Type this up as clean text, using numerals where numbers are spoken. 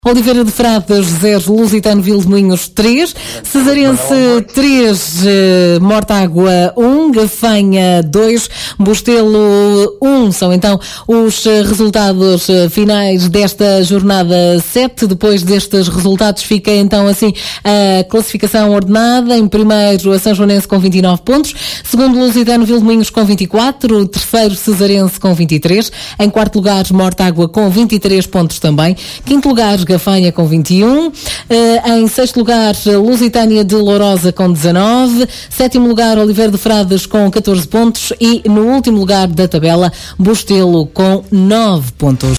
Oliveira de Frades 0, Lusitano Vilmoinhos 3, Cesarense 3, Mortágua 1, Gafanha 2, Bostelo 1. São então os resultados finais desta jornada 7. Depois destes resultados fica então assim a classificação ordenada. Em primeiro a São Joanense com 29 pontos, segundo Lusitano Vilmoinhos com 24, terceiro Cesarense com 23, em quarto lugar Mortágua com 23 pontos também, quinto lugar Gafanha com 21, em sexto lugar Lusitânia de Lourosa com 19, sétimo lugar Oliveira de Frades com 14 pontos e no último lugar da tabela Bostelo com 9 pontos.